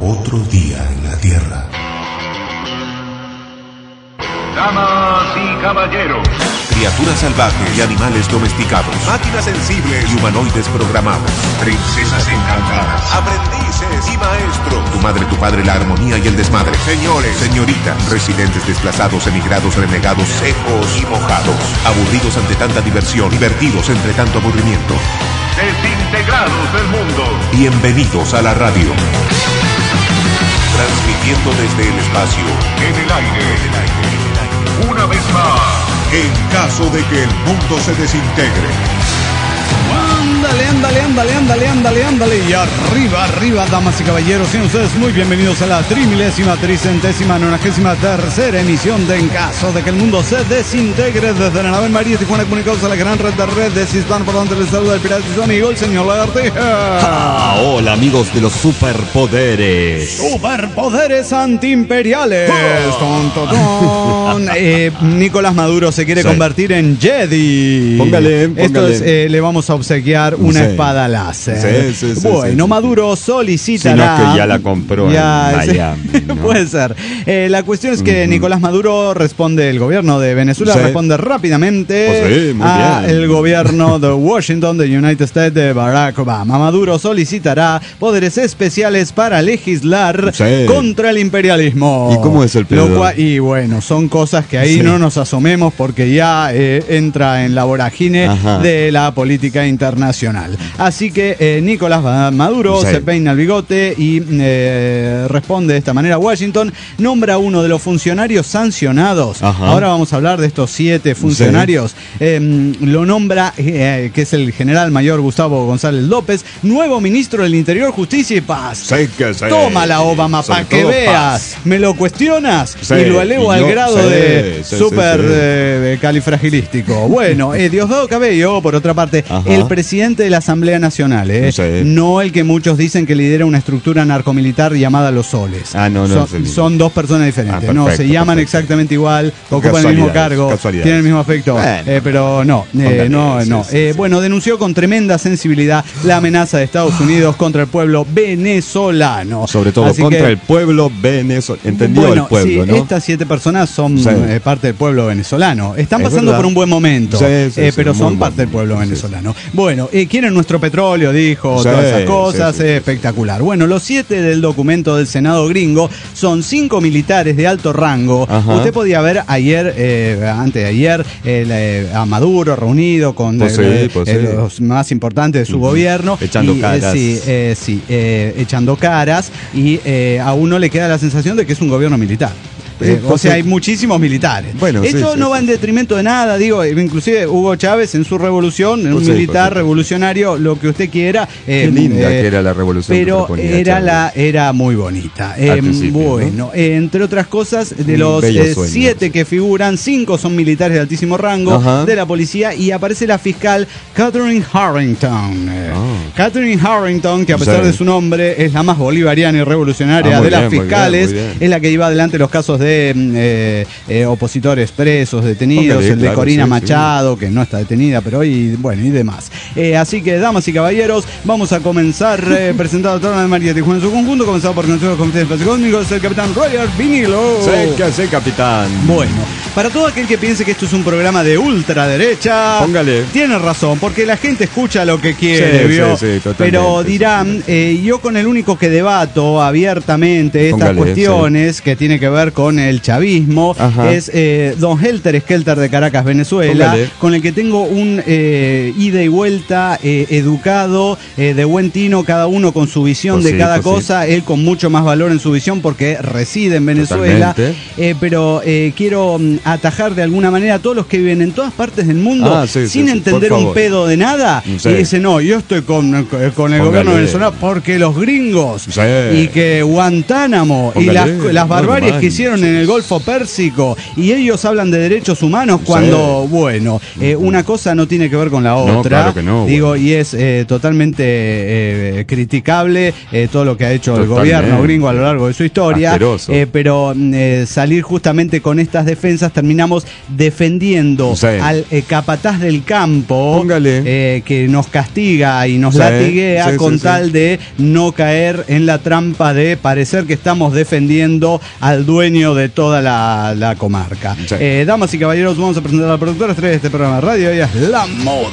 Otro día en la Tierra. Damas y caballeros, Criaturas salvajes y animales domesticados, máquinas sensibles y humanoides programados, princesas encantadas, aprendices y maestros, tu madre, tu padre, la armonía y el desmadre, señores, señoritas, residentes desplazados, emigrados, renegados, secos y mojados, aburridos ante tanta diversión, divertidos entre tanto aburrimiento, desintegrados del mundo. Bienvenidos a la radio. Transmitiendo desde el espacio, En el aire, una vez más, en caso de que el mundo se desintegre. Ándale. Y arriba, damas y caballeros. Sean ustedes muy bienvenidos a la 3.393ª emisión de En caso de que el mundo se desintegre. Desde la nave María Tijuana, comunicados a la gran red de redes hispanoparlantes. Les saluda el pirata y su amigo, el señor Lagartija. Hola, amigos de los superpoderes. Superpoderes antiimperiales. Nicolás Maduro se quiere convertir en Jedi. Póngale. Esto es, le vamos a obsequiar una espada láser. Sí, bueno, Maduro solicitará. Sino que ya la compró en Miami, ¿no? Puede ser. La cuestión es que Nicolás Maduro responde, el gobierno de Venezuela responde rápidamente el gobierno de Washington, de United States, de Barack Obama. Maduro solicitará poderes especiales para legislar contra el imperialismo. ¿Y cómo es el pedo? Y bueno, son cosas que ahí no nos asomemos porque ya entra en la vorágine de la política internacional. Así que Nicolás Maduro se peina el bigote y responde de esta manera. Washington nombra a uno de los funcionarios sancionados. Ahora vamos a hablar de estos 7 funcionarios. Lo nombra, que es el general mayor Gustavo González López, nuevo ministro del Interior, Justicia y Paz. Tómala, Obama, para que veas. ¿Me lo cuestionas? Y lo elevo al grado de super califragilístico. Bueno, Diosdado Cabello, por otra parte, el presidente de la Asamblea Nacional, no el que muchos dicen que lidera una estructura narcomilitar llamada Los Soles. Son dos personas diferentes. Se llaman exactamente igual, ocupan el mismo cargo, tienen el mismo aspecto, pero no. Bueno, denunció con tremenda sensibilidad la amenaza de Estados Unidos contra el pueblo venezolano. Sobre todo contra el pueblo venezolano. Entendido el pueblo, ¿no? Estas 7 personas son parte del pueblo venezolano. Están pasando por un buen momento, pero son parte del pueblo venezolano. Bueno, quieren nuestro petróleo, dijo, todas esas cosas, espectacular. Bueno, los 7 del documento del Senado gringo son 5 militares de alto rango. Usted podía ver ayer, antes de ayer, a Maduro reunido con los más importantes de su gobierno. Echando caras. Echando caras. Y a uno le queda la sensación de que es un gobierno militar. O sea, hay muchísimos militares. Bueno, esto no va en detrimento de nada, digo, inclusive Hugo Chávez en su revolución, en un militar revolucionario, lo que usted quiera. Qué linda que era la revolución. Pero era muy bonita. Bueno, ¿no? Entre otras cosas, de los 7 que figuran, 5 son militares de altísimo rango de la policía y aparece la fiscal Catherine Harrington. Catherine Harrington, que a pesar de su nombre es la más bolivariana y revolucionaria de las fiscales, es la que lleva adelante los casos de opositores presos, detenidos, el de Corina Machado, que no está detenida, pero y demás. Así que, damas y caballeros, vamos a comenzar presentando a toda la María Tijuana en su conjunto, comenzado por nuestro comité de espacio cósmico, el capitán Roger Vinilo. Sí, capitán. Bueno, para todo aquel que piense que esto es un programa de ultraderecha, póngale. Tiene razón, porque la gente escucha lo que quiere, ¿vio? Pero dirán, yo con el único que debato abiertamente estas cuestiones que tiene que ver con el chavismo es don Helter Skelter de Caracas, Venezuela, con el que tengo un ida y vuelta educado, de buen tino, cada uno con su visión de cada cosa, él con mucho más valor en su visión porque reside en Venezuela, pero quiero atajar de alguna manera a todos los que viven en todas partes del mundo sin entender un pedo de nada y dicen, no, yo estoy con el gobierno venezolano porque los gringos y que Guantánamo y las barbaries que hicieron en en el Golfo Pérsico y ellos hablan de derechos humanos cuando, una cosa no tiene que ver con la otra. No, claro que no. Digo, y es totalmente criticable todo lo que ha hecho el gobierno gringo a lo largo de su historia. Pero salir justamente con estas defensas, terminamos defendiendo al capataz del campo que nos castiga y nos latiguea con tal de no caer en la trampa de parecer que estamos defendiendo al dueño de toda la comarca. Damas y caballeros, vamos a presentar a la productora estrella de este programa de radio. Ella es La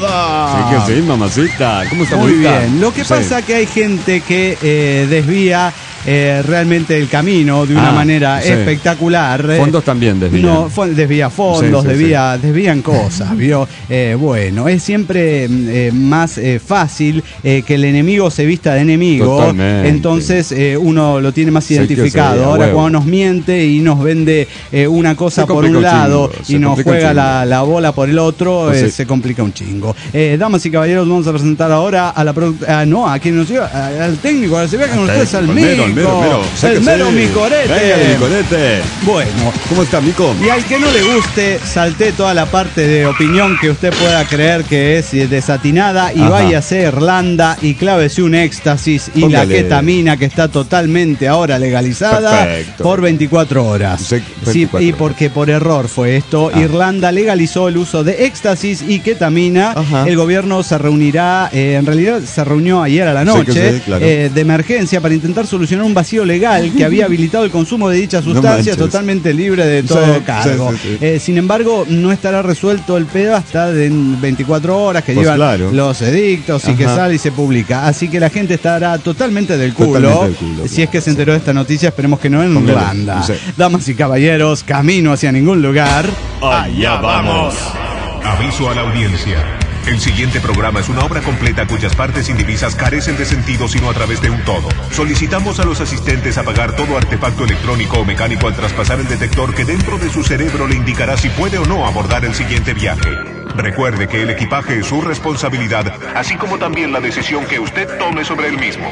Moda. Sí, mamacita. ¿Cómo está? Muy bien. Lo que pasa que hay gente que desvía realmente el camino de una manera espectacular. Fondos también desvían. No, desvía fondos, desvían cosas, ¿vio? Bueno, es siempre más fácil que el enemigo se vista de enemigo. Totalmente. Entonces uno lo tiene más identificado. Ahora cuando nos miente y nos vende una cosa por un lado y nos juega la bola por el otro, se complica un chingo. Damas y caballeros, vamos a presentar ahora a la productora, a quien nos lleva, al técnico, a la que con ustedes al Mico. El mero Micorete. Venga, Micorete. Bueno, ¿cómo está, Mico? Y al que no le guste, salté toda la parte de opinión que usted pueda creer que es desatinada y váyase a Irlanda y clávese un éxtasis y la ketamina, que está totalmente ahora legalizada por 24 horas. Y porque por error fue esto. Irlanda legalizó el uso de éxtasis y ketamina. El gobierno se reunirá, en realidad se reunió ayer a la noche de emergencia para intentar solucionar un vacío legal que había habilitado el consumo de dicha sustancia totalmente libre de todo cargo. Sin embargo, no estará resuelto el pedo hasta de 24 horas que llevan los edictos y que sale y se publica. Así que la gente estará totalmente del culo. Si es que se enteró de esta noticia, esperemos que no en Irlanda. Damas y caballeros, camino hacia ningún lugar. Allá vamos. Aviso a la audiencia. El siguiente programa es una obra completa cuyas partes indivisas carecen de sentido sino a través de un todo. Solicitamos a los asistentes apagar todo artefacto electrónico o mecánico al traspasar el detector que dentro de su cerebro le indicará si puede o no abordar el siguiente viaje. Recuerde que el equipaje es su responsabilidad, así como también la decisión que usted tome sobre el mismo.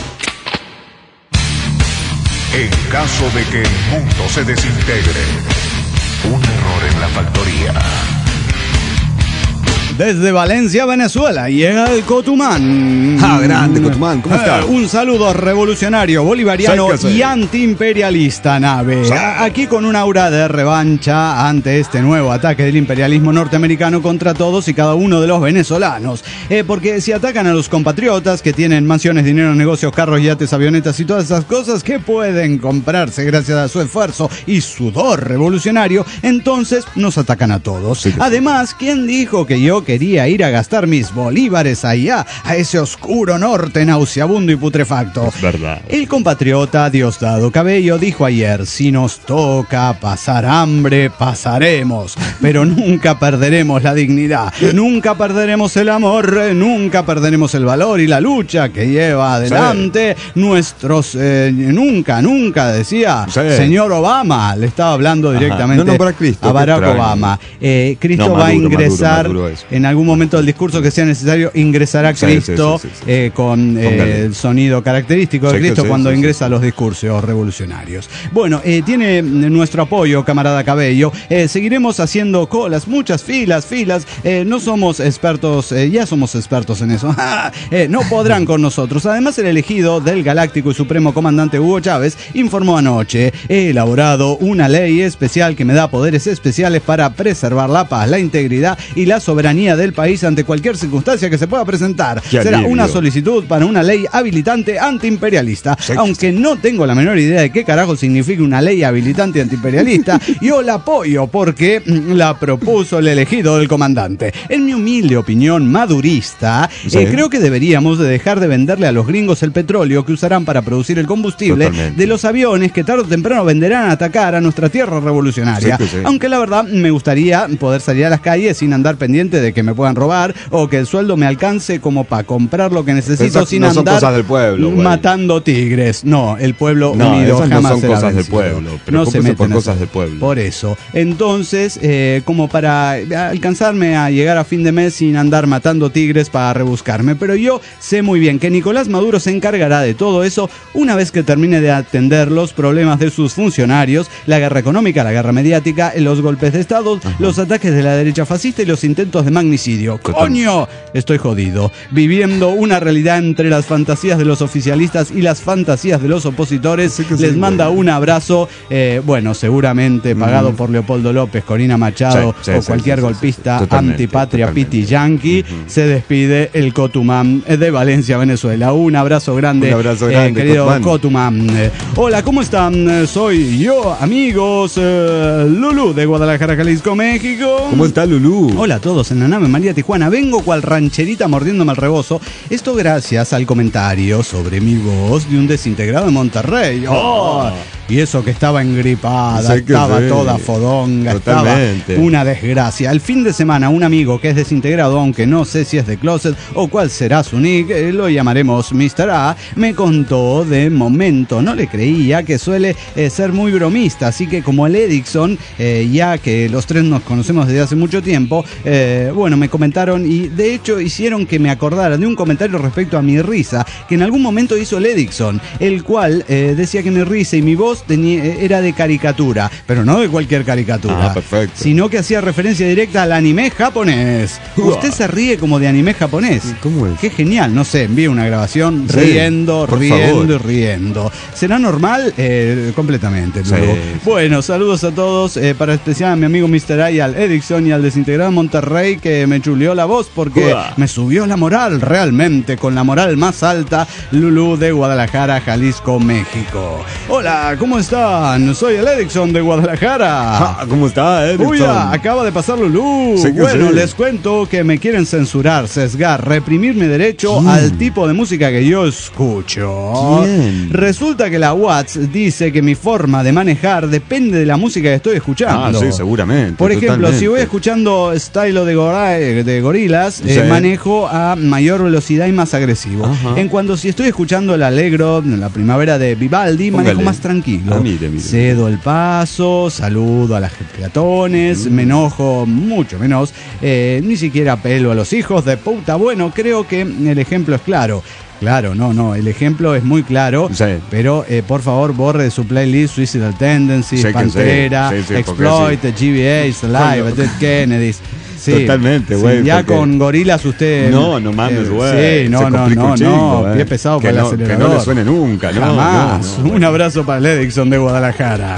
En caso de que el mundo se desintegre, un error en la factoría. Desde Valencia, Venezuela, llega el Cotumán. Grande Cotumán, ¿cómo está? Un saludo revolucionario, bolivariano y antiimperialista, nave. Aquí con un aura de revancha ante este nuevo ataque del imperialismo norteamericano contra todos y cada uno de los venezolanos. Porque si atacan a los compatriotas que tienen mansiones, dinero, negocios, carros, yates, avionetas y todas esas cosas que pueden comprarse gracias a su esfuerzo y sudor revolucionario, entonces nos atacan a todos. Además, ¿quién dijo que yo quería ir a gastar mis bolívares allá, a ese oscuro norte nauseabundo y putrefacto? Es verdad. El compatriota Diosdado Cabello dijo ayer: si nos toca pasar hambre, pasaremos, pero nunca perderemos la dignidad, nunca perderemos el amor, nunca perderemos el valor y la lucha que lleva adelante nuestros... nunca, decía señor Obama, le estaba hablando directamente Cristo, a Barack Obama. Cristo va a ingresar... En algún momento del discurso que sea necesario, ingresará Cristo con el sonido característico de Cristo cuando ingresa a los discursos revolucionarios. Bueno, tiene nuestro apoyo, camarada Cabello. Seguiremos haciendo colas, muchas filas. No somos expertos, ya somos expertos en eso. No podrán con nosotros. Además, el elegido del galáctico y supremo comandante Hugo Chávez informó anoche: he elaborado una ley especial que me da poderes especiales para preservar la paz, la integridad y la soberanía del país ante cualquier circunstancia que se pueda presentar. Será una solicitud para una ley habilitante antiimperialista. Aunque no tengo la menor idea de qué carajo significa una ley habilitante antiimperialista, yo la apoyo porque la propuso el elegido del comandante. En mi humilde opinión madurista, creo que deberíamos de dejar de venderle a los gringos el petróleo que usarán para producir el combustible de los aviones que tarde o temprano venderán a atacar a nuestra tierra revolucionaria. Aunque la verdad me gustaría poder salir a las calles sin andar pendiente de de que me puedan robar, o que el sueldo me alcance como para comprar lo que necesito sin andar son cosas del pueblo, matando tigres. No, el pueblo unido esas jamás no son será cosas vencido. del pueblo. No se meten por cosas del pueblo. Por eso. Entonces, como para alcanzarme a llegar a fin de mes sin andar matando tigres para rebuscarme. Pero yo sé muy bien que Nicolás Maduro se encargará de todo eso una vez que termine de atender los problemas de sus funcionarios, la guerra económica, la guerra mediática, los golpes de Estado, los ataques de la derecha fascista y los intentos de magnicidio. ¡Coño! Estoy jodido. Viviendo una realidad entre las fantasías de los oficialistas y las fantasías de los opositores. Les manda un abrazo, bueno, seguramente pagado por Leopoldo López, Corina Machado o cualquier golpista antipatria piti yankee. Se despide el Cotumán de Valencia, Venezuela. Un abrazo grande, querido Cotumán. Hola, ¿cómo están? Soy yo, amigos, Lulú de Guadalajara, Jalisco, México. ¿Cómo está Lulú? Hola a todos en la nave María Tijuana. Vengo cual rancherita mordiéndome al rebozo. Esto gracias al comentario sobre mi voz de un desintegrado de Monterrey. ¡Oh! Y eso que estaba engripada, estaba toda fodonga, totalmente. Estaba una desgracia. El fin de semana un amigo que es desintegrado, aunque no sé si es de closet o cuál será su nick, lo llamaremos Mr. A, me contó de momento, no le creía, que suele ser muy bromista, así que como el Edixon, ya que los tres nos conocemos desde hace mucho tiempo, bueno, me comentaron y de hecho hicieron que me acordara de un comentario respecto a mi risa, que en algún momento hizo el Edixon, el cual decía que mi risa y mi voz era de caricatura, pero no de cualquier caricatura, sino que hacía referencia directa al anime japonés. Usted se ríe como de anime japonés. ¿Cómo es? Qué genial, no sé, envíe una grabación riendo y riendo. ¿Será normal? Completamente. Sí. Bueno, saludos a todos, para especial a mi amigo Mr. A y al Edixon y al desintegrado Monterrey, que me chuleó la voz porque me subió la moral, realmente, con la moral más alta. Lulú de Guadalajara, Jalisco, México. Hola, ¿cómo están? Soy el Edixon de Guadalajara. ¿Cómo está, Edixon? Uy, acaba de pasar Lulú. Bueno, les cuento que me quieren censurar, sesgar, reprimir mi derecho al tipo de música que yo escucho. ¿Quién? Resulta que la Watts dice que mi forma de manejar depende de la música que estoy escuchando. Sí, seguramente. Por ejemplo, si voy escuchando Stylo de Gorillaz, manejo a mayor velocidad y más agresivo. En cuanto si estoy escuchando el Allegro, la primavera de Vivaldi, manejo más tranquilo. Mire. Cedo el paso, saludo a las peatones, me enojo mucho menos, ni siquiera apelo a los hijos de puta. Bueno, creo que el ejemplo es claro. Claro, no, el ejemplo es muy claro, pero por favor borre de su playlist Suicidal Tendencies, Pantera, Exploit, GBA, Live, Dead Kennedys. Sí, totalmente, güey. Sí, ya con Gorilas usted... No mames, güey. Sí, no, pie pesado para el acelerador. Que no le suene nunca, ¿no? Jamás. Un abrazo para el Edixon de Guadalajara.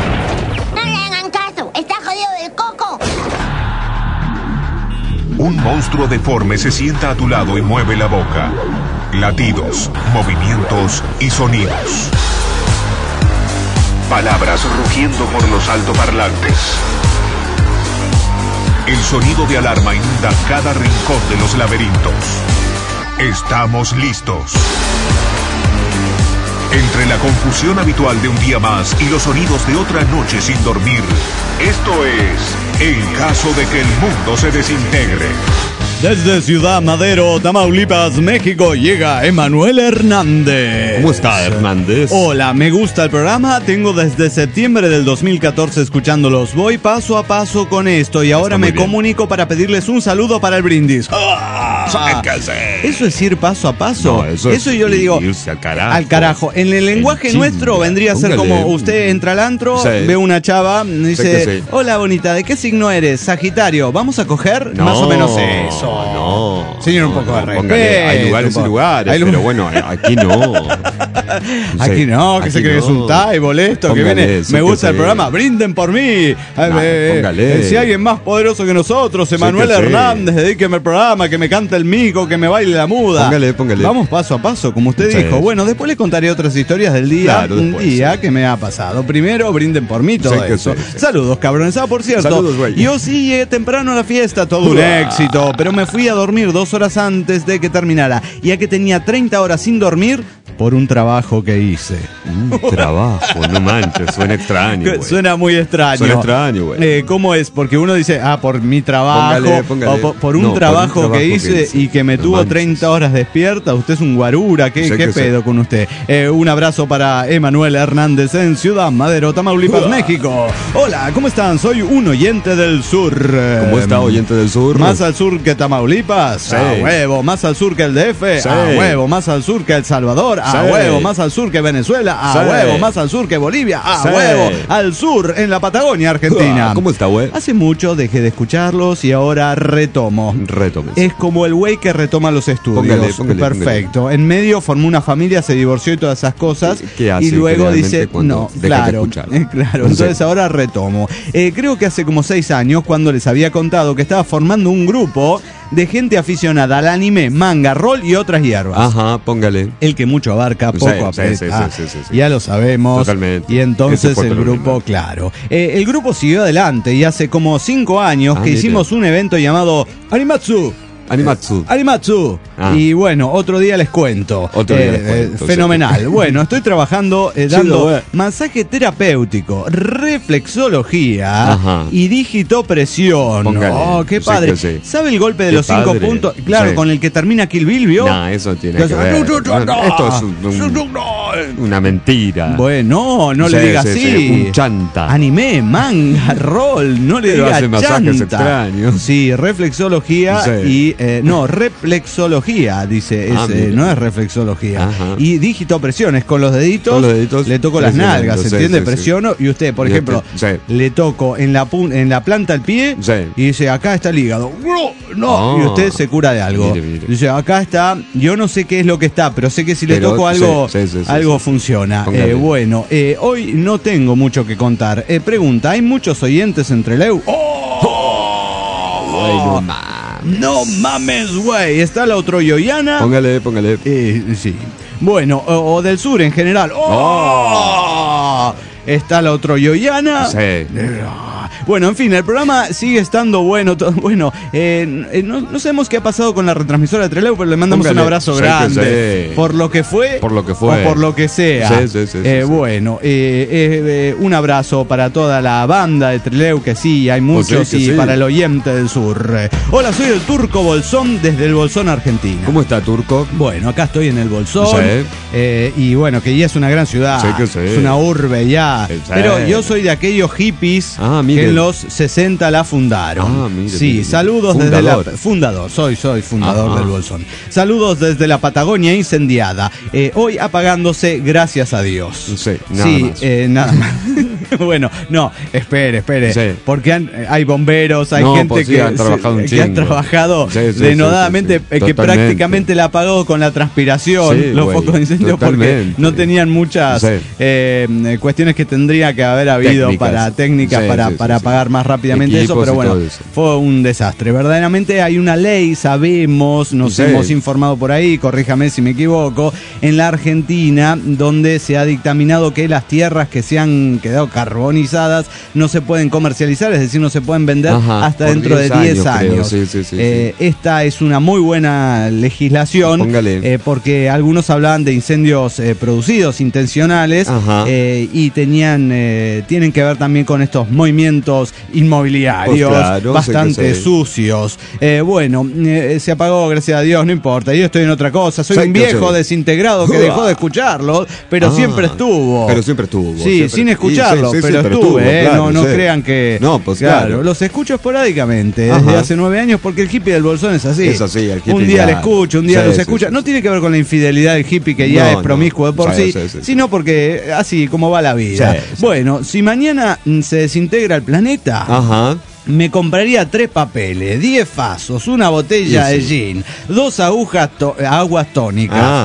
No le hagan caso, está jodido del coco. Un monstruo deforme se sienta a tu lado y mueve la boca. Latidos, movimientos y sonidos. Palabras rugiendo por los altoparlantes. El sonido de alarma inunda cada rincón de los laberintos. Estamos listos. Entre la confusión habitual de un día más y los sonidos de otra noche sin dormir, esto es En caso de que el mundo se desintegre. Desde Ciudad Madero, Tamaulipas, México, llega Emanuel Hernández. ¿Cómo está, Hernández? Hola, me gusta el programa. Tengo desde septiembre del 2014 escuchándolos. Voy paso a paso con esto y ahora me comunico para pedirles un saludo para el brindis. ¿Eso es ir paso a paso? No, eso yo le digo irse al carajo. Al carajo. En el lenguaje nuestro vendría a ser como usted entra al antro, ve una chava, dice, hola bonita, ¿de qué signo eres? Sagitario, ¿vamos a coger? Más o menos eso. No. Señor, un poco de respeto. Hay lugares y lugares, pero bueno, aquí no. Aquí no, que se cree que es un taibo esto, que viene, me gusta el programa, brinden por mí. Póngale. Si alguien más poderoso que nosotros, Emanuel Hernández, dedíqueme el programa, que me cante el mico, que me baile la muda. Póngale. Vamos paso a paso, como usted dijo. Bueno, después le contaré otras historias del día, que me ha pasado. Primero, brinden por mí todo eso. Saludos, cabrones. Por cierto, saludos, yo sí llegué temprano a la fiesta, todo un éxito, pero me fui a dormir 2 horas antes de que terminara, ya que tenía 30 horas sin dormir por un trabajo trabajo que hice. Trabajo, no manches, suena extraño. Güey. Suena muy extraño. Suena extraño, güey. ¿Cómo es? Porque uno dice, por mi trabajo, póngale. o por un trabajo que hice y que me tuvo 30 horas despierta. Usted es un guarura, ¿qué pedo con usted? Un abrazo para Emanuel Hernández en Ciudad Madero, Tamaulipas, México. Hola, ¿cómo están? Soy un oyente del sur. ¿Cómo está, oyente del sur? Más al sur que Tamaulipas, sí. A huevo. Más al sur que el DF, sí. A huevo. Más al sur que El Salvador, a sí. Huevo. Más al sur que Venezuela, a sí. Huevo. Más al sur que Bolivia, a sí. Huevo. Al sur, en la Patagonia, Argentina. ¿Cómo está, güey? Hace mucho dejé de escucharlos y ahora retomo. Retomes. Es como el güey que retoma los estudios. Póngale. Perfecto. En medio formó una familia, se divorció y todas esas cosas. ¿Qué hace? Y luego dice, no, claro. Claro, entonces sí. ahora retomo. Creo que hace como 6 años, cuando les había contado que estaba formando un grupo de gente aficionada al anime, manga, rol y otras hierbas. Ajá, póngale. El que mucho abarca, poco aprieta. Sí. Ya lo sabemos. Totalmente. Y entonces el grupo, claro. El grupo siguió adelante y hace como 5 años que hicimos un evento llamado Animatsu. Y bueno, otro día les cuento. Fenomenal. Sí. Bueno, estoy trabajando dando masaje terapéutico, reflexología y digitopresión. Póngale. Oh, qué padre. Sí. ¿Sabe el golpe de los 5 puntos? Claro, con el que termina Kill Bill, ¿vio? No, eso tiene que ver. Esto es una mentira. Bueno, no le diga así. Un chanta. Anime, manga, rol, no le diga chanta. Sí, reflexología y reflexología, dice. No es reflexología. Ajá. Y digitopresiones, con los deditos le toco las nalgas, ¿entiende? Presiono y usted, por ejemplo, le toco en la planta del pie y dice, acá está el hígado. No, y usted se cura de algo. Mire. Dice, acá está, yo no sé qué es lo que está, pero sé que si le toco algo, algo funciona. Bueno, hoy no tengo mucho que contar. Pregunta, ¿hay muchos oyentes entre Leu? No mames, güey. Está la Otroyoyana. Póngale. Sí. Bueno, o del sur en general. Está la Otroyoyana. Sí. Bueno, en fin, el programa sigue estando bueno. Bueno, no sabemos qué ha pasado con la retransmisora de Trelew, pero le mandamos un abrazo grande. Por lo que fue. O por lo que sea. Sí. Bueno, un abrazo para toda la banda de Trelew, que sí, hay muchos, y para el oyente del sur. Hola, soy el Turco Bolsón, desde el Bolsón, Argentina. ¿Cómo está, Turco? Bueno, acá estoy en el Bolsón. Y bueno, que ya es una gran ciudad. Es una urbe ya. Pero yo soy de aquellos hippies que en los 60 la fundaron. Mire. Saludos fundador. desde la... Fundador, soy fundador del Bolsón. Saludos desde la Patagonia incendiada. Hoy apagándose, gracias a Dios. Nada más. Bueno, no, espere. Porque hay bomberos, hay gente que han trabajado denodadamente, que prácticamente la apagó con la transpiración, los focos de incendio, porque no tenían muchas cuestiones que tendría que haber habido técnicas para apagar más rápidamente equipos, eso, pero bueno, fue un desastre. Verdaderamente hay una ley, sabemos, nos hemos informado por ahí, corríjame si me equivoco, en la Argentina, donde se ha dictaminado que las tierras que se han quedado carbonizadas no se pueden comercializar, es decir, no se pueden vender hasta dentro de 10 años. Esta es una muy buena legislación, porque algunos hablaban de incendios producidos, intencionales, y tienen que ver también con estos movimientos inmobiliarios bastante sucios. Bueno, se apagó, gracias a Dios, no importa, yo estoy en otra cosa, soy un viejo desintegrado que dejó de escucharlo, pero siempre estuvo. Sí, sin escucharlo, pero estuve, no crean que... No, pues claro. Los escucho esporádicamente, desde hace 9 años, porque el hippie del Bolsón es así. Un día le escucho, un día los escucha. No tiene que ver con la infidelidad del hippie, que ya es promiscuo de por sí, sino porque así como va la vida. Bueno, si mañana se desintegra el planeta, me compraría 3 papeles, 10 vasos, una botella de gin, 2 aguas tónicas,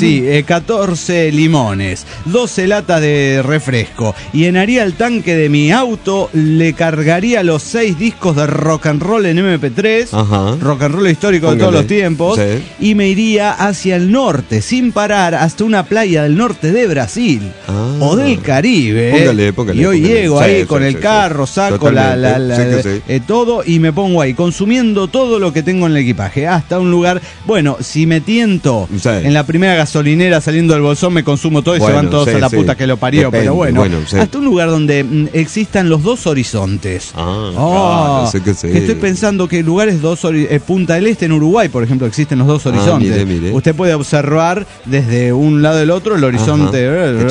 14 limones, 12 latas de refresco, llenaría el tanque de mi auto, le cargaría los 6 discos de rock and roll en MP3, rock and roll histórico de todos los tiempos, y me iría hacia el norte, sin parar, hasta una playa del norte de Brasil o del Caribe. Y hoy llego ahí con el carro, saco todo, y me pongo ahí consumiendo todo lo que tengo en el equipaje, hasta un lugar, bueno, si me tiento en la primera gasolinera saliendo del bolsón me consumo todo y se van todos a la puta que lo parió. Depende, pero bueno, hasta un lugar donde existan los dos horizontes. Claro, sé que estoy pensando que lugares Punta del Este en Uruguay, por ejemplo, existen los dos horizontes. Mire. Usted puede observar desde un lado del otro el horizonte,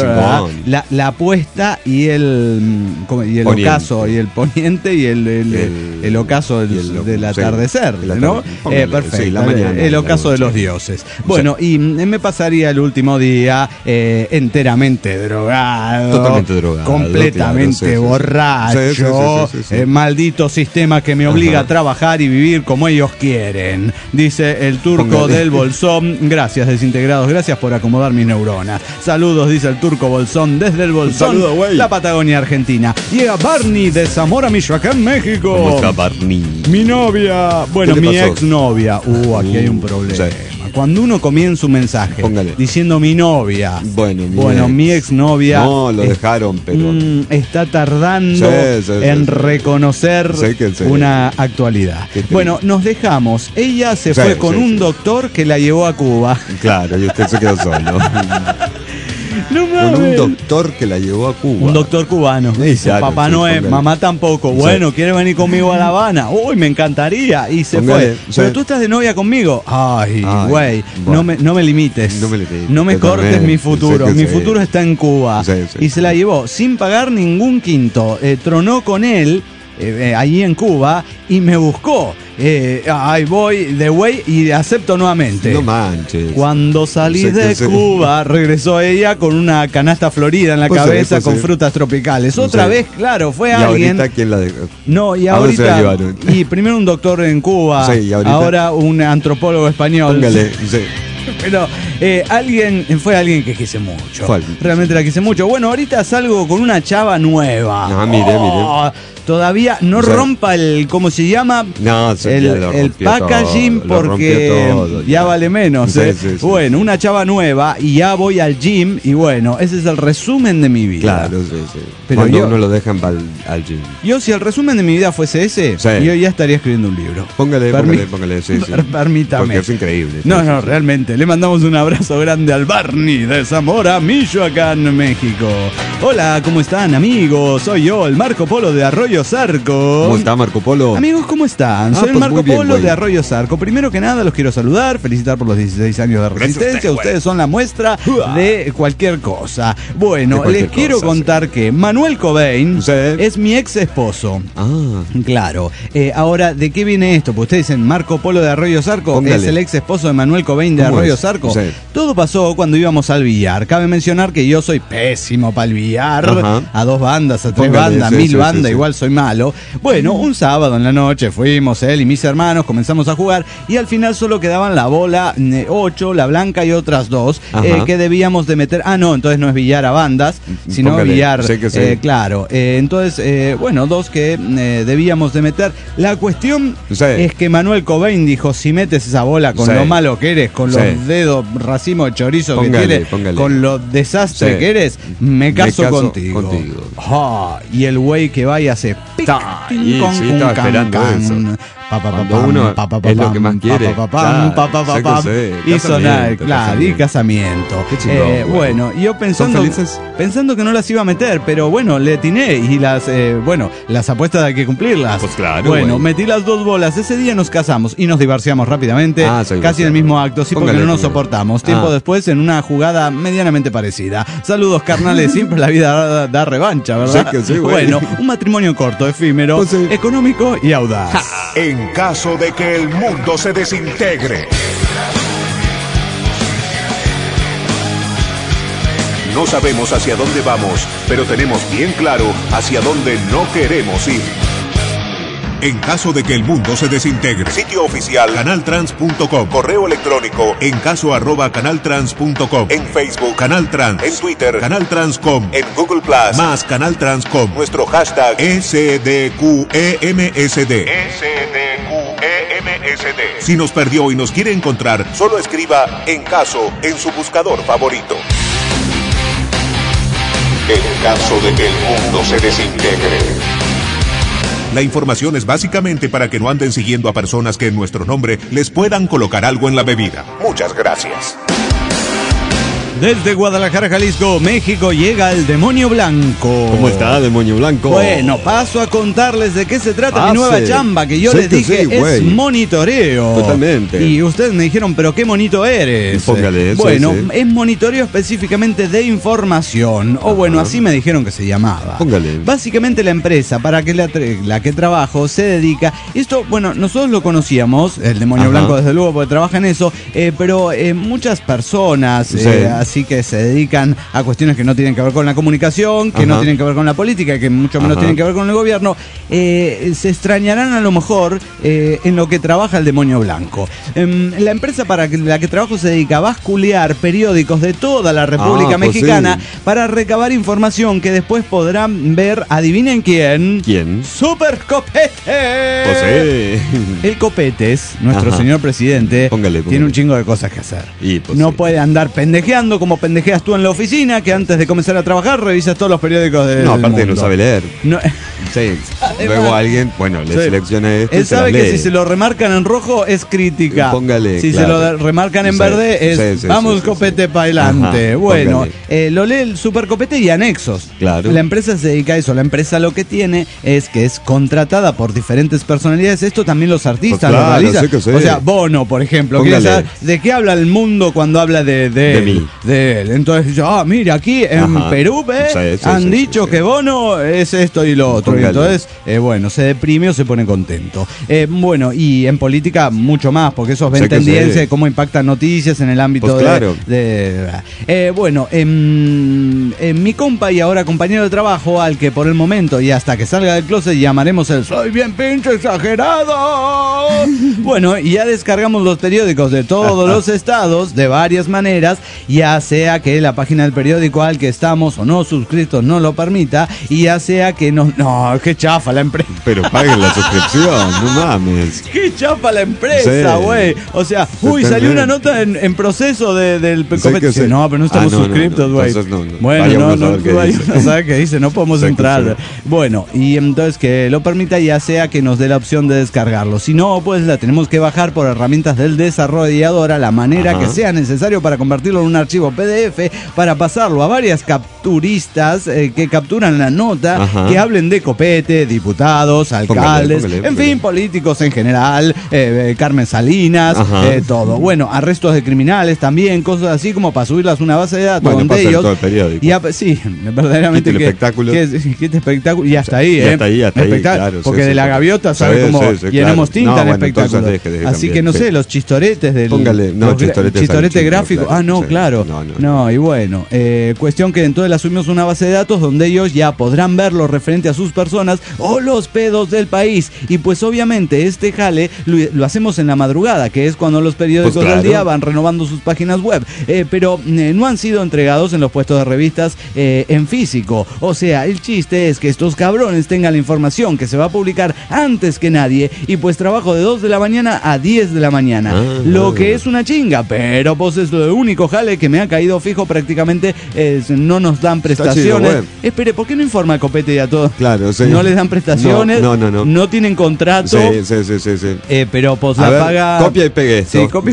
la puesta y el ocaso, y el poniente y el ocaso del atardecer, ¿no? Perfecto, sí, la mañana, el ocaso de los dioses. Bueno, y me pasaría el último día enteramente drogado, totalmente drogado, completamente borracho, maldito sistema que me obliga a trabajar y vivir como ellos quieren, dice el turco del Bolsón. Gracias, desintegrados, gracias por acomodar mis neuronas. Saludos, dice el turco Bolsón desde el Bolsón, la Patagonia Argentina. Llega Barney de Zamora, Michoacán, México. ¿Cómo está Barney? Mi novia, bueno, mi exnovia. Aquí hay un problema. Cuando uno comienza un mensaje diciendo mi novia, mi exnovia, no, lo dejaron, pero está tardando en reconocer una actualidad. Bueno, nos dejamos. Ella se fue con un doctor que la llevó a Cuba. Claro, y usted se quedó solo. No mames. Con un doctor que la llevó a Cuba. Un doctor cubano. Papá no es, mamá tampoco. Bueno, ¿quiere venir conmigo a La Habana? Uy, me encantaría. Y se fue. Pero tú estás de novia conmigo. Ay, güey, bueno. no me limites. No me cortes mi futuro. Mi futuro está en Cuba. Y se la llevó sin pagar ningún quinto. Tronó con él allí en Cuba y me buscó. Ahí voy de güey y acepto nuevamente. No manches. Cuando salí de Cuba, regresó ella con una canasta florida en la cabeza con frutas tropicales. Otra vez, claro, fue alguien. ¿Ahorita quién la dejó? No, y ahorita. Y primero un doctor en Cuba, ahora un antropólogo español. Póngale, Pero fue alguien que quise mucho. Realmente la quise mucho. Bueno, ahorita salgo con una chava nueva. Mire. Todavía no rompa el, ¿cómo se llama? No, el packaging, porque ya vale menos. Bueno, una chava nueva y ya voy al gym y bueno, ese es el resumen de mi vida. Claro, Pero cuando uno lo dejan al gym. Yo, si el resumen de mi vida fuese ese, yo ya estaría escribiendo un libro. Póngale. Permítame. Porque es increíble. No, realmente. Le mandamos un abrazo grande al Barney de Zamora, Michoacán, México. Hola, ¿cómo están, amigos? Soy yo, el Marco Polo de Arroyo Zarco. ¿Cómo está, Marco Polo? Amigos, ¿cómo están? Soy el Marco Polo de Arroyo Zarco. Primero que nada, los quiero saludar, felicitar por los 16 años de resistencia. Ustedes son la muestra de cualquier cosa. Bueno, les quiero contar que Manuel Cobain es mi ex esposo. Claro. Ahora, ¿de qué viene esto? Pues ustedes dicen, Marco Polo de Arroyo Zarco es el ex esposo de Manuel Cobain de Arroyo Zarco. Todo pasó cuando íbamos al billar. Cabe mencionar que yo soy pésimo para el billar. A 2 bandas, a 3 bandas, 1000 bandas, igual soy malo. Bueno, un sábado en la noche fuimos él y mis hermanos, comenzamos a jugar y al final solo quedaban la bola 8, la blanca y otras 2 que debíamos de meter. No, entonces no es billar a bandas, sino billar, claro. Entonces, 2 que debíamos de meter. La cuestión es que Manuel Cobain dijo, si metes esa bola con lo malo que eres, con los dedos racimo de chorizo que tienes, con lo desastre que eres, me caso contigo. Y el güey que va y hace estaba esperando eso. Cuando uno es lo que más quiere. Y sonar, claro, y casamiento. Bueno, yo pensando que no las iba a meter, pero bueno, le atiné y las apuestas hay que cumplirlas. Pues claro. Bueno, metí las 2 bolas. Ese día nos casamos y nos divorciamos rápidamente, casi en el mismo acto, porque no nos soportamos. Tiempo después, en una jugada medianamente parecida. Saludos, carnales, siempre la vida da revancha, ¿verdad? Bueno, un matrimonio corto, efímero, económico y audaz. En caso de que el mundo se desintegre. No sabemos hacia dónde vamos, pero tenemos bien claro hacia dónde no queremos ir. En caso de que el mundo se desintegre. Sitio oficial canaltrans.com. Correo electrónico encaso@canaltrans.com. En Facebook Canal Trans. En Twitter Canal Transcom. En Google Plus más Canal Transcom. Nuestro hashtag SDQEMSD. Si nos perdió y nos quiere encontrar, solo escriba En Caso en su buscador favorito. En caso de que el mundo se desintegre. La información es básicamente para que no anden siguiendo a personas que en nuestro nombre les puedan colocar algo en la bebida. Muchas gracias. Desde Guadalajara, Jalisco, México, llega el Demonio Blanco. ¿Cómo está, Demonio Blanco? Bueno, paso a contarles de qué se trata mi nueva chamba, que yo les dije es monitoreo. Totalmente. Y ustedes me dijeron, ¿pero qué monito eres? Póngale eso. Bueno, es monitoreo específicamente de información. O bueno, así me dijeron que se llamaba. Póngale. Básicamente la empresa para que la que trabajo se dedica. Esto, bueno, nosotros lo conocíamos, el Demonio Blanco desde luego, porque trabaja en eso, pero muchas personas... así que se dedican a cuestiones que no tienen que ver con la comunicación, que no tienen que ver con la política, que mucho menos tienen que ver con el gobierno, se extrañarán a lo mejor en lo que trabaja el Demonio Blanco. La empresa para la que trabajo se dedica a basculear periódicos de toda la República Mexicana para recabar información que después podrán ver, adivinen quién. ¿Quién? ¡Super Copete! El Copetes, nuestro señor presidente, tiene un chingo de cosas que hacer. No puede andar pendejeando como pendejeas tú en la oficina, que antes de comenzar a trabajar revisas todos los periódicos del mundo. Aparte no sabe leer. Luego alguien, le selecciona esto. Él sabe que si se lo remarcan en rojo es crítica. Si se lo remarcan en verde es vamos Copete para adelante. Bueno, lo lee el Super Copete y anexos. Claro. La empresa se dedica a eso. La empresa lo que tiene es que es contratada por diferentes personalidades. Esto también los artistas lo realizan. O sea, Bono, por ejemplo. Saber de qué habla el mundo cuando habla de mí. De él. Entonces, mira, aquí en Perú han dicho que Bono es esto y lo otro. Y entonces, se deprime o se pone contento. Bueno, y en política mucho más, porque esos ven tendencias de cómo impactan noticias en el ámbito mi compa y ahora compañero de trabajo, al que por el momento y hasta que salga del closet llamaremos el soy bien pinche exagerado. Bueno, y ya descargamos los periódicos de todos los estados de varias maneras, ya sea que la página del periódico al que estamos o no suscritos no lo permita, y ya sea que no, qué chafa la empresa. Pero paguen la suscripción, no mames. Qué chafa la empresa, güey. O sea, salió una nota en proceso del Copete. No, pero no estamos suscritos, güey. Bueno, no sabe qué dice, no podemos entrar. Bueno, y entonces que lo permita, ya sea que nos dé la opción de descargarlo. Si no, pues la tenemos que bajar por herramientas del desarrollador a la manera que sea necesario para convertirlo en un archivo PDF, para pasarlo a varias capturistas que capturan la nota, que hablen de Copete, diputados, alcaldes, en fin, políticos en general, Carmen Salinas, todo. Bueno, arrestos de criminales también, cosas así como para subirlas a una base de datos donde ellos... sí, verdaderamente que espectáculo. ¿Qué espectáculo? Y hasta ahí, hasta ahí, claro. Porque de la gaviota sabe cómo llenamos tinta en espectáculo. Así que no sé, los chistoretes del... Póngale, chistorete gráfico. Claro. No, y bueno, cuestión que entonces le subimos una base de datos donde ellos ya podrán ver lo referente a sus personas o los pedos del país. Y pues obviamente este jale lo hacemos en la madrugada, que es cuando los periódicos del día van renovando sus páginas web, pero no han sido entregados en los puestos de revistas en físico. O sea, el chiste es que estos cabrones tengan la información que se va a publicar antes que nadie, y pues trabajo de 2 de la mañana a 10 de la mañana, lo que es una chinga, pero pues es lo único jale que me ha caído fijo prácticamente. No nos dan prestaciones. Espere, ¿por qué no informa a Copete y a todos? Claro, no les dan prestaciones, no tienen contrato, pero pues la paga. Copia y pegue esto. Sí, copia.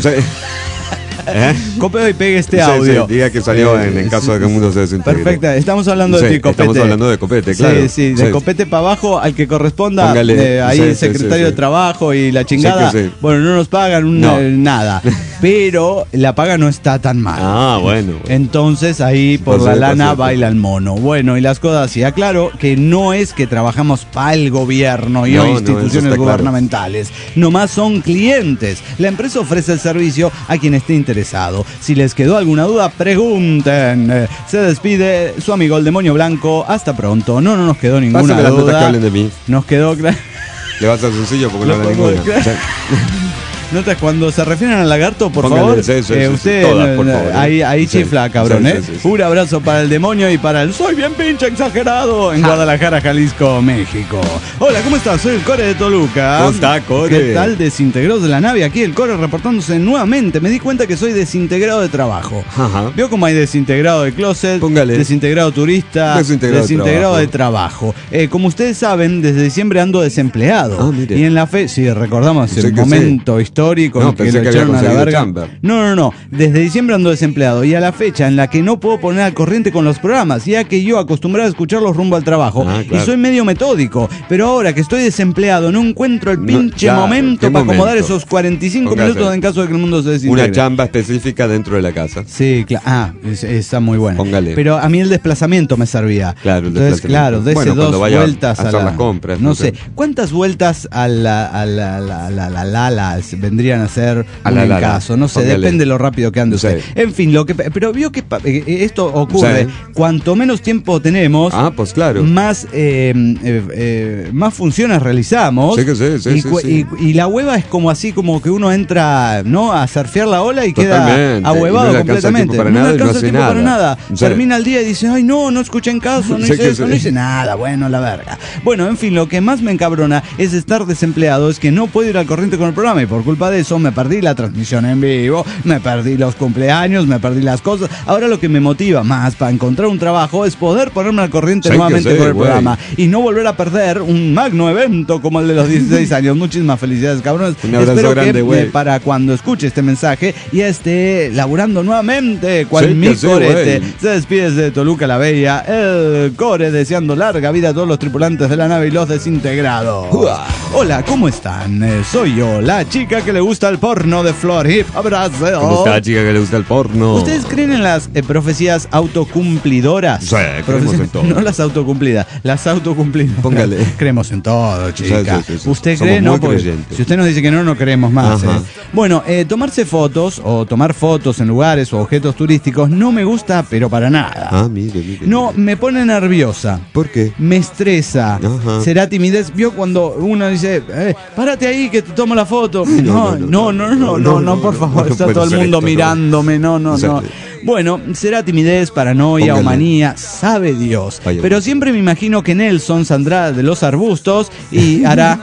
Copia y pegue este audio. Diga que salió en caso de que el mundo se desintegre. Perfecta, estamos hablando de ti, Copete. Estamos hablando de Copete, claro. De Copete para abajo, al que corresponda. Ahí el secretario de trabajo y la chingada. Bueno, no nos pagan nada, pero la paga no está tan mal. Bueno. Entonces ahí por la lana baila el mono. Bueno, y las cosas así. Aclaro que no es que trabajamos para el gobierno y instituciones gubernamentales. Nomás son clientes. La empresa ofrece el servicio a quien esté interesado. Si les quedó alguna duda, pregunten. Se despide su amigo el Demonio Blanco. Hasta pronto. No nos quedó ninguna duda. Que hablen de mí. Nos quedó claro. Le va a ser sencillo porque no habla ninguna. notas cuando se refieren al lagarto, por Póngale, favor. Usted todas, por favor, ahí chifla, cabrón, sí. Un abrazo para el demonio y para el soy bien pinche exagerado en Guadalajara, Jalisco, México. Hola, ¿cómo estás? Soy el Core de Toluca. ¿Cómo está, Core? ¿Qué tal, desintegrados de la nave? Aquí el Core reportándose nuevamente. Me di cuenta que soy desintegrado de trabajo. Ajá. Veo como hay desintegrado de closet, Póngale. desintegrado turista, desintegrado de trabajo. Como ustedes saben, desde diciembre ando desempleado. Mire. Y en la fe, sí, recordamos el momento histórico en que lo echaron a la verga. No. Desde diciembre ando desempleado y a la fecha en la que no puedo poner al corriente con los programas, ya que yo acostumbrado a escucharlos rumbo al trabajo. Claro. Y soy medio metódico. Pero ahora que estoy desempleado, no encuentro el pinche momento para acomodar esos 45 minutos en caso de que el mundo se desintegre. Una chamba específica dentro de la casa. Sí, claro. Está muy bueno. Póngale. Pero a mí el desplazamiento me servía. Claro, el Entonces, claro, desplazamiento. dese dos vueltas a hacer las compras. No sé. ¿Cuántas vueltas a la vendrían a ser en caso? No sé, Póngale. depende de lo rápido que ande usted. En fin, pero vio que esto ocurre. Cuanto menos tiempo tenemos, pues claro. más funciones realizamos. Y la hueva es como así, como que uno entra, ¿no?, a surfear la ola y queda ahuevado completamente. No le alcanza el tiempo para nada. Termina el día y dice, ay, no escuché en caso, no hice eso, no hice nada. Bueno, la verga. Bueno, en fin, lo que más me encabrona es estar desempleado, es que no puedo ir al corriente con el programa y por culpa de eso me perdí la transmisión en vivo, me perdí los cumpleaños, me perdí las cosas. Ahora lo que me motiva más para encontrar un trabajo es poder ponerme al corriente nuevamente con el programa y no volver a perder un magno evento como el de los 16 años. Muchísimas felicidades, cabrones. Espero grande, que para cuando escuche este mensaje ya esté laburando nuevamente cual mi corete. Se despide de Toluca la Bella, el Core, deseando larga vida a todos los tripulantes de la nave y los desintegrados. Hola, ¿cómo están? Soy yo, la chica que le gusta el porno de Flor Hip. Abrazo. ¿Cómo está la chica que le gusta el porno? ¿Ustedes creen en las profecías autocumplidoras? Sí, creemos en todo. No las autocumplidas, las autocumplidas. Póngale. Creemos en todo, chica. Sí. ¿Usted Somos cree? No, creyentes. Si usted nos dice que no creemos más. Bueno, tomarse fotos o tomar fotos en lugares o objetos turísticos no me gusta, pero para nada. Mire. No, me pone nerviosa. ¿Por qué? Me estresa. ¿Será timidez? ¿Vio cuando uno dice, párate ahí que te tomo la foto? No, por favor, está todo el mundo mirándome. No. Bueno, será timidez, paranoia o manía, sabe Dios. Pero siempre me imagino que Nelson saldrá de los arbustos y hará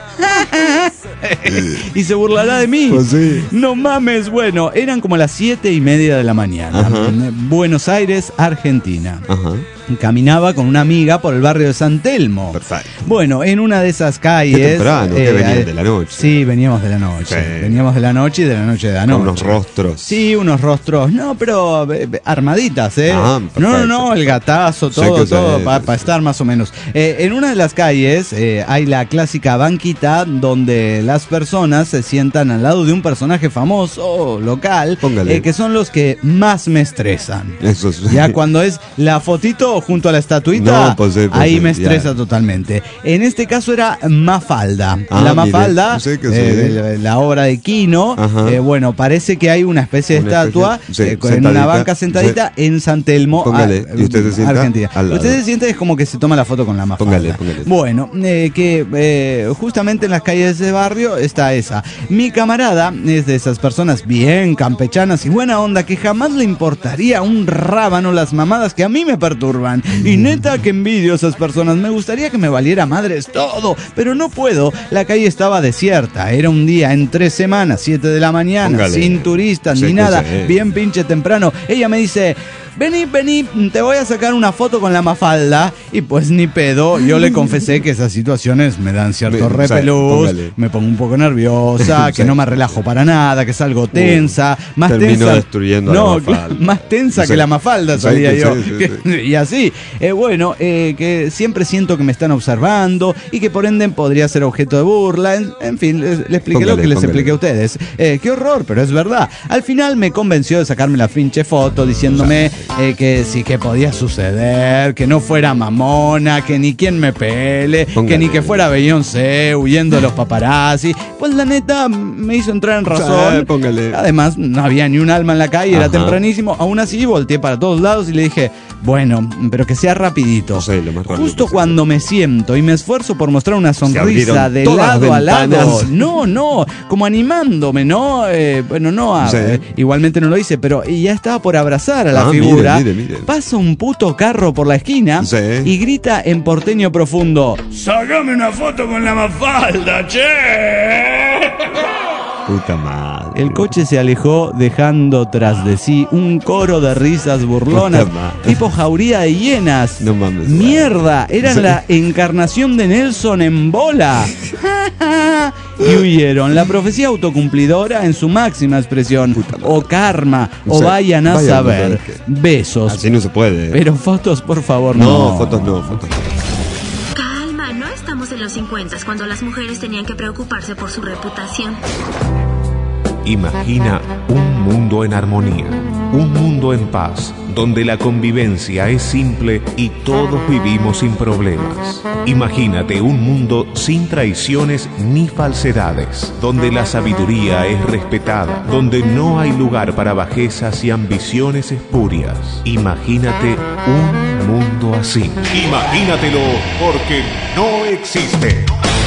y se burlará de mí. Pues sí. No mames. Bueno, eran como las 7:30 de la mañana. Buenos Aires, Argentina. Caminaba con una amiga por el barrio de San Telmo. Perfecto. Bueno, en una de esas calles. Qué temprano, que venían de la noche. Sí, veníamos de la noche. Sí. Veníamos de la noche y de la noche de la noche. Con unos rostros. Sí, unos rostros. No, pero armaditas, perfecto. No, el gatazo, todo, para estar más o menos. En una de las calles hay la clásica banquita donde las personas se sientan al lado de un personaje famoso local, que son los que más me estresan. Eso sí. Ya cuando es la fotito junto a la estatuita, ahí me estresa totalmente. En este caso era Mafalda. La Mafalda, la obra de Quino. Bueno, parece que hay una especie de estatua en una banca sentadita en San Telmo, ¿Y usted se sienta? Argentina. Usted se siente es como que se toma la foto con la Mafalda. Póngale. Bueno, justamente en las calles de ese barrio está esa. Mi camarada es de esas personas bien campechanas y buena onda que jamás le importaría un rábano las mamadas que a mí me perturban. Y neta que envidio a esas personas. Me gustaría que me valiera madres todo, pero no puedo. La calle estaba desierta. Era un día entre semanas, 7 de la mañana, sin turistas ni nada, bien pinche temprano. Ella me dice, vení, te voy a sacar una foto con la Mafalda. Y pues ni pedo, yo le confesé que esas situaciones me dan cierto repelús, me pongo un poco nerviosa, que no me relajo para nada, que salgo tensa, más termino tensa, destruyendo a la Mafalda. Más tensa que la Mafalda salía yo. Y así, que siempre siento que me están observando y que por ende podría ser objeto de burla. En fin, le expliqué lo que les expliqué a ustedes. Qué horror, pero es verdad. Al final me convenció de sacarme la pinche foto diciéndome que sí, que podía suceder, que no fuera mamona, que ni quien me pele, que ni que fuera Beyoncé huyendo de los paparazzi. Pues la neta me hizo entrar en razón. Además, no había ni un alma en la calle, era tempranísimo. Aún así, volteé para todos lados y le dije, bueno, pero que sea rapidito. Lo más rápido Justo cuando me siento y me esfuerzo por mostrar una sonrisa de lado a lado. No, como animándome, ¿no? Igualmente no lo hice, pero ya estaba por abrazar a la figura. Miren. Pasa un puto carro por la esquina y grita en porteño profundo: ¡sácame una foto con la Mafalda, che! Puta madre. El coche se alejó dejando tras de sí un coro de risas burlonas, tipo jauría de hienas. No mames. ¡Mierda! Era la encarnación de Nelson en bola. Y huyeron. La profecía autocumplidora en su máxima expresión. O karma, o vayan a saber. Besos. Así no se puede. Pero fotos, por favor, no. Fotos no. Calma, no estamos en los 50 cuando las mujeres tenían que preocuparse por su reputación. Imagina un mundo en armonía, un mundo en paz, donde la convivencia es simple y todos vivimos sin problemas. Imagínate un mundo sin traiciones ni falsedades, donde la sabiduría es respetada, donde no hay lugar para bajezas y ambiciones espurias. Imagínate un mundo así. Imagínatelo, porque no existe.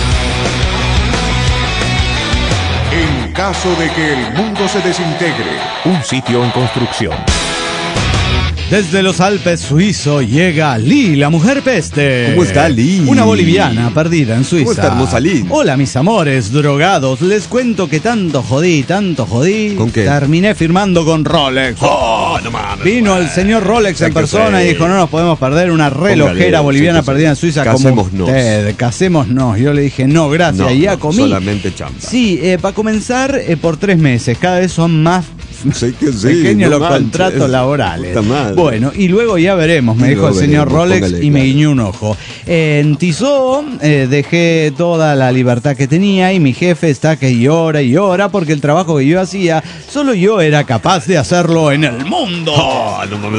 En caso de que el mundo se desintegre, un sitio en construcción. Desde los Alpes suizos llega Lee, la mujer peste. ¿Cómo está Lee? Una boliviana perdida en Suiza. ¿Cómo está hermosa Lee? Hola, mis amores drogados. Les cuento que tanto jodí. ¿Con qué? Terminé firmando con Rolex. ¡Oh, no mames! Vino el señor Rolex en persona y dijo, no nos podemos perder una relojera boliviana perdida en Suiza como usted. Casémonos. Yo le dije, no, gracias. Y ya comí. Solamente chamba. Sí, para comenzar, por 3 meses. Cada vez son más pequeños los contratos laborales. Bueno, y luego ya veremos, me dijo el señor Rolex y me guiñó un ojo. En Tizó dejé toda la libertad que tenía y mi jefe está que llora porque el trabajo que yo hacía, solo yo era capaz de hacerlo en el mundo. No mames.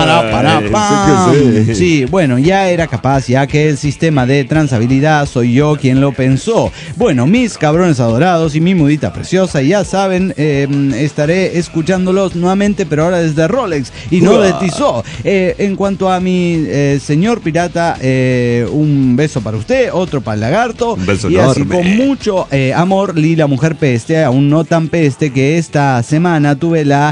Sí, bueno, ya era capaz, ya que el sistema de transabilidad soy yo quien lo pensó. Bueno, mis cabrones adorados y mi mudita preciosa, ya saben, estaré escuchándolos nuevamente, pero ahora desde Rolex y no de Tizó. En cuanto a mi señor pirata, un beso para usted, otro para el lagarto. Un beso y enorme. Así con mucho amor, Lee, la mujer peste, aún no tan peste, que esta semana tuve la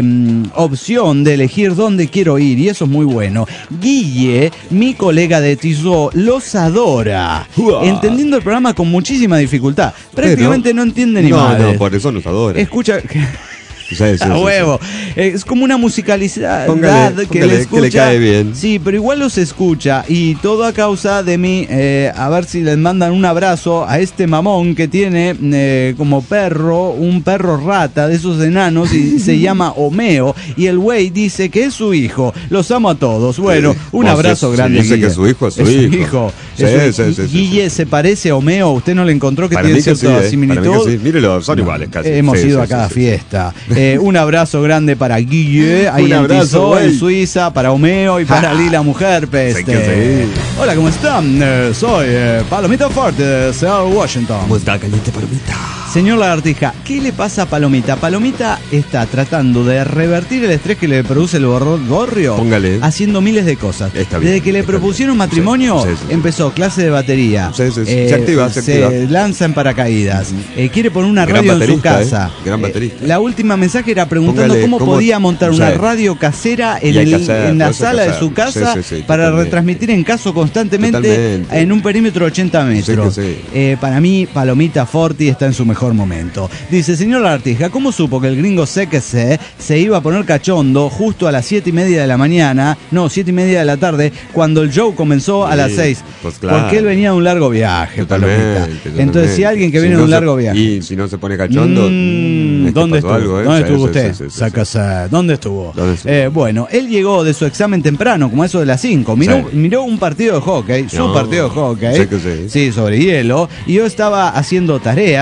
opción de elegir dónde quiero ir, y eso es muy bueno. Guille, mi colega de Tizó, los adora, entendiendo el programa con muchísima dificultad. Prácticamente no entiende ni madre. No, por eso nos adora. Escucha... Sí, huevo. Es como una musicalidad que le escucha. Que le cae bien. Sí, pero igual los escucha. Y todo a causa de mí. A ver si les mandan un abrazo a este mamón que tiene como perro, un perro rata de esos enanos y se llama Homeo. Y el güey dice que es su hijo. Los amo a todos. Bueno, un abrazo grande. Dice que su hijo es su hijo. Guille se parece a Homeo. ¿Usted no le encontró que tiene cierta similitud? Sí. Mírelo, son iguales casi. Hemos ido a cada fiesta. Un abrazo grande para Guille, ahí en Tizó, en Suiza, para Homeo y para Lee, la mujer peste. Hola, ¿cómo están? Soy Palomita Forte de Seattle, Washington. ¿Cómo está, caliente Palomita? Señor Lagartija, ¿qué le pasa a Palomita? Palomita está tratando de revertir el estrés que le produce el gorrio. Póngale. Haciendo miles de cosas. Desde que le propusieron matrimonio, empezó clase de batería. Se activa. Se lanza en paracaídas. Quiere poner una radio en su casa. Gran baterista. La última mensaje era preguntando cómo podía montar una radio casera en la sala de su casa para retransmitir en caso constantemente en un perímetro de 80 metros. Para mí, Palomita Forti está en su mejor momento. Dice, señor Lagartija, ¿cómo supo que el gringo se iba a poner cachondo justo a las 7:30 de la mañana? No, 7:30 de la tarde, cuando el show comenzó a las 6. Pues claro. Porque él venía de un largo viaje, Palomita. Entonces, si alguien que viene de un largo viaje. Y si no se pone cachondo. ¿Dónde estuvo? ¿Dónde estuvo usted? Sí. ¿Dónde estuvo? Bueno, él llegó de su examen temprano, como eso de las 5. Miró un partido de hockey, partido de hockey. Sí, sobre hielo. Y yo estaba haciendo tareas, semideportivas,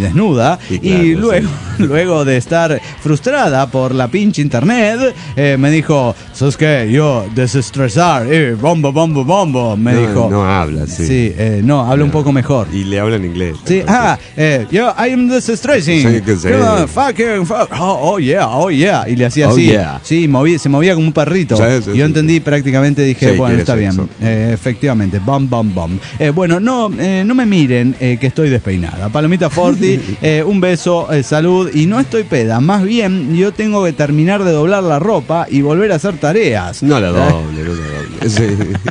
semidesnuda, y luego de estar frustrada por la pinche internet, me dijo, ¿sabes qué? Yo desestresar, bombo, me dijo. No habla, sí. Sí, habla un poco mejor. Y le habla en inglés. Sí, yo, I am distressing. Sí, que sí. Fuck. Oh yeah. Y le hacía así. Yeah. Sí, se movía como un perrito. Sí, Yo entendí prácticamente, dije, sí, bueno, está bien. Efectivamente, bam. Bueno, no me miren que estoy despeinada. Palomita Forti, un beso, salud. Y no estoy peda, más bien yo tengo que terminar de doblar la ropa y volver a hacer tareas. No la doble. Sí.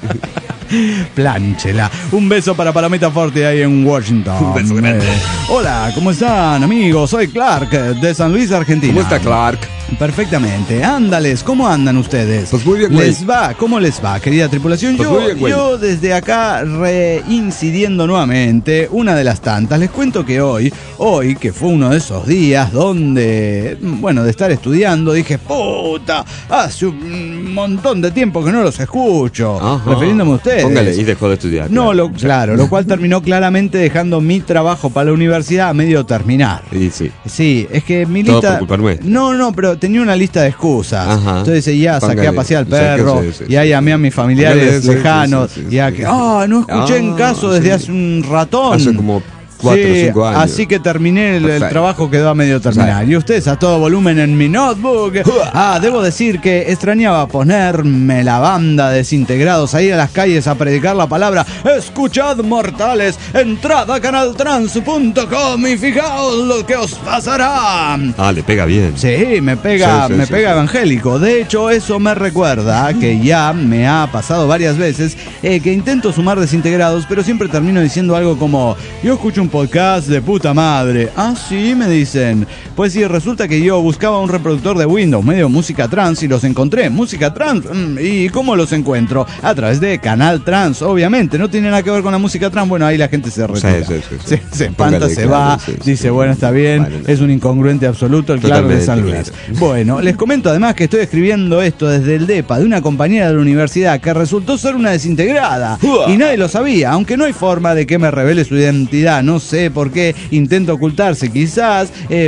Plánchela. Un beso para Palomita Forti ahí en Washington. Un beso grande. Hola, ¿cómo están, amigos? Soy Clark de San Luis, Argentina. ¿Cómo está Clark? Perfectamente. Ándales, ¿cómo andan ustedes? Pues muy bien, güey. ¿Les va? ¿Cómo les va, querida tripulación? Pues muy bien, güey. Yo desde acá reincidiendo nuevamente, una de las tantas, les cuento que hoy, que fue uno de esos días donde, de estar estudiando, dije, puta, hace un montón de tiempo que no los escucho. Ajá. Refiriéndome a ustedes. Póngale, y dejó de estudiar. No, lo cual terminó claramente dejando mi trabajo para la universidad a medio terminar. Y sí. Sí, es que mi Todo lista... por culpa nuestra. No, pero tenía una lista de excusas. Ajá. Entonces ya saqué a pasear al perro, Sí, ya llamé a mis familiares lejanos, ya que, no escuché en caso desde sí. hace un ratón. Hace como 4 o 5 años. Así que terminé el trabajo, quedó a medio terminar. Y ustedes a todo volumen en mi notebook. Debo decir que extrañaba ponerme la banda Desintegrados ahí a las calles a predicar la palabra. Escuchad, mortales, entrad a canaltrans.com y fijaos lo que os pasará. Le pega bien. Sí, me pega evangélico. De hecho, eso me recuerda que ya me ha pasado varias veces que intento sumar Desintegrados, pero siempre termino diciendo algo como, yo escucho un podcast de puta madre. Sí, me dicen. Pues sí, resulta que yo buscaba un reproductor de Windows medio música trans y los encontré. Música trans. ¿Y cómo los encuentro? A través de Canal Trans, obviamente. No tiene nada que ver con la música trans. Bueno, ahí la gente se retira. Sí. Se espanta, se va. Dice, bueno, está bien. Es un incongruente absoluto el Clark de San Luis. Claro. Bueno, les comento además que estoy escribiendo esto desde el DEPA de una compañera de la universidad que resultó ser una desintegrada. Y nadie lo sabía, aunque no hay forma de que me revele su identidad. No sé por qué intenta ocultarse. Quizás,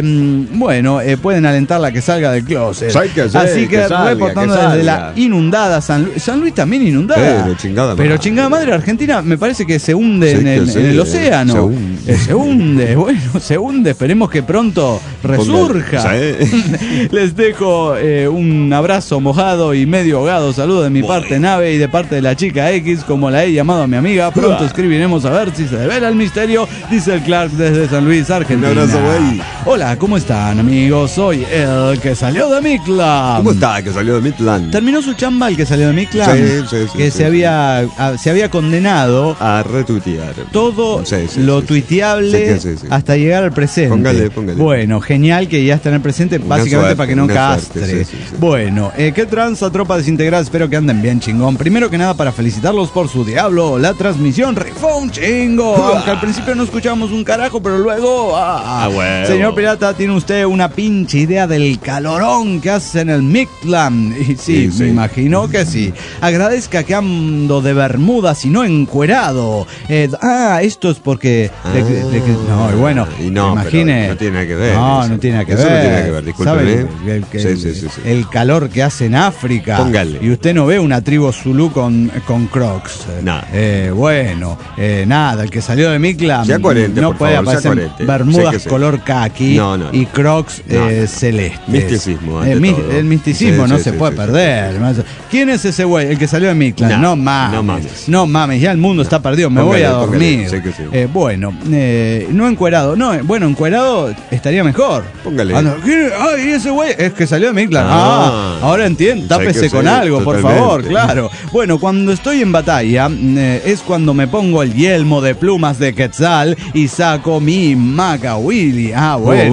pueden alentarla a que salga del closet. Así que reportando desde la inundada San Luis. San Luis también inundada. Pero chingada madre, Argentina me parece que se hunde en el océano. Se hunde. Esperemos que pronto resurja. Les dejo un abrazo mojado y medio ahogado. Saludo de mi parte, Nave, y de parte de la chica X, como la he llamado a mi amiga. Pronto escribiremos a ver si se devela el misterio, dice el Clark desde San Luis, Argentina. Un abrazo, güey. Hola, ¿cómo están, amigos? Soy el que salió de Midland. ¿Cómo está el que salió de Midland? Terminó su chamba el que salió de Midland. Sí, se había condenado a retuitear todo lo tuiteable hasta llegar al presente. Póngale. Bueno, genial que ya está en el presente, básicamente para que no castre. Bueno, ¿qué tranza, tropa desintegrada? Espero que anden bien, chingón. Primero que nada, para felicitarlos por su Diablo, la transmisión rifó un chingo. Aunque al principio no escuchábamos un carajo, pero luego... bueno. Señor Pirata, tiene usted una pinche idea del calorón que hace en el Midland. Y sí, me imagino que sí. Agradezca que ando de bermudas y no encuerado. Esto es porque... imagine... No tiene nada que ver. No tiene nada que ver. No tiene nada que ver, discúlpeme. El calor que hace en África. Póngale. Y usted no ve una tribu zulú con Crocs. Nada. Nada, el que salió de Midland no puede aparecer bermudas color khaki y Crocs celeste. Misticismo. El misticismo no se puede perder. ¿Quién es ese güey? El que salió de Midland. No mames, ya el mundo está perdido. Me voy a dormir. No encuerado. Encuerado estaría mejor. Póngale. Ay, ese güey es que salió de Midland. Ahora entiendo. Tápese con algo, por favor. Claro. Bueno, cuando estoy en batalla es cuando me pongo el yelmo de plumas de Quetzal y saco mi Maca Willy.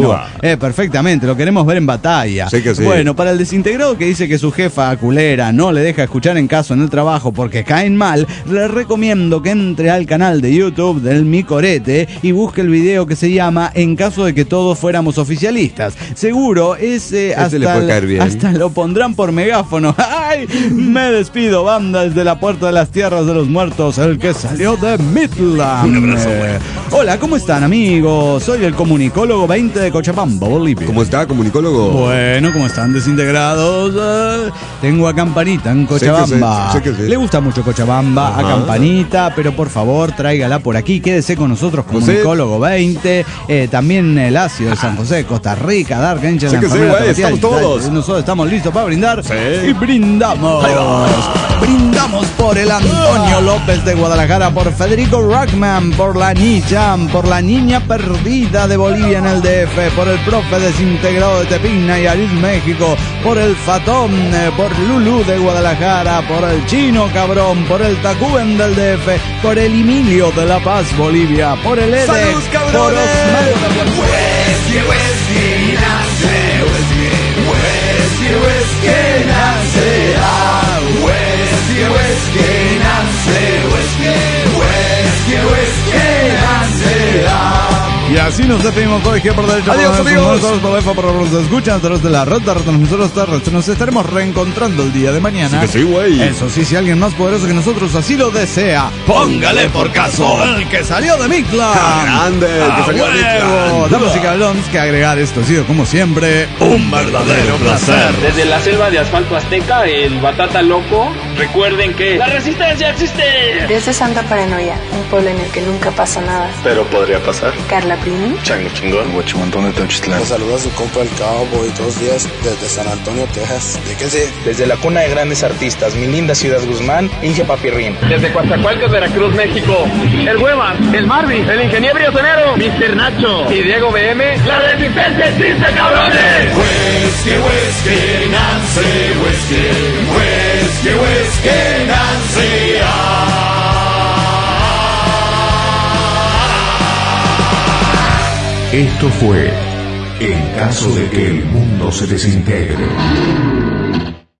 Perfectamente, lo queremos ver en batalla. Bueno, para el desintegrado que dice que su jefa culera no no le deja escuchar en caso en el trabajo porque caen mal, le recomiendo que entre al canal de YouTube del Micorete y busque el video que se llama En caso de que todos fuéramos oficialistas. Seguro ese hasta lo pondrán por megáfono. ¡Ay! Me despido, banda, desde la puerta de las tierras de los muertos, el que salió de Midland. Un abrazo, hola, ¿cómo están, amigos? Soy el comunicólogo 20 de Cochabamba, Bolivia. ¿Cómo está, comunicólogo? Bueno, ¿cómo están, desintegrados? Tengo a Campanita en Cochabamba. Sé que sí. Le gusta mucho Cochabamba, a Campanita, pero por favor, tráigala por aquí. Quédese con nosotros, comunicólogo 20. También el ácido de San José, Costa Rica, Dark Angel. Estamos todos. Nosotros estamos listos para brindar. Y brindamos. Brindamos por el Antonio López de Guadalajara, por Federico Rockman, por la Nichan, por la niña perdida de Bolivia en el DF, por el profe desintegrado de Tepina y Ariz, México, por el Fatón, por Lulú de Guadalajara, por el Chino Cabrón, por el Tacuben del DF, por el Emilio de La Paz, Bolivia, por el Ede, ¡Saludos, cabrones! por Osvaldo. Y así nos despedimos por izquierda, por derecha. Adiós, amigos. Por los escuchan a través de la red de nosotros nos estaremos reencontrando el día de mañana. Sí, güey. Eso sí, si alguien más poderoso que nosotros así lo desea, póngale por caso el que salió de Midland. Grande, el que salió de Midland. Damas y caballones, que agregar esto ha sido como siempre un verdadero placer. Desde la selva de asfalto azteca, el Batata Loco, recuerden que ¡la resistencia existe! Desde Santa Paranoia, un pueblo en el que nunca pasa nada. Pero podría pasar. Carla Primi, Chango Chingón, Huachimontón de Tenochtitlán. Los saluda su compa el Cowboy todos los días desde San Antonio, Texas. ¿De qué sé? Desde la cuna de grandes artistas, mi linda ciudad Guzmán, Inge Papirrín. Desde Coatzacoalcos, Veracruz, México, el Huevas, el Marvin, el Ingeniero Sonero, Mr. Nacho y Diego BM. ¡La resistencia existe, cabrones! Whisky, Nancy, Whisky, Nancy. Esto fue En caso de que el mundo se desintegre.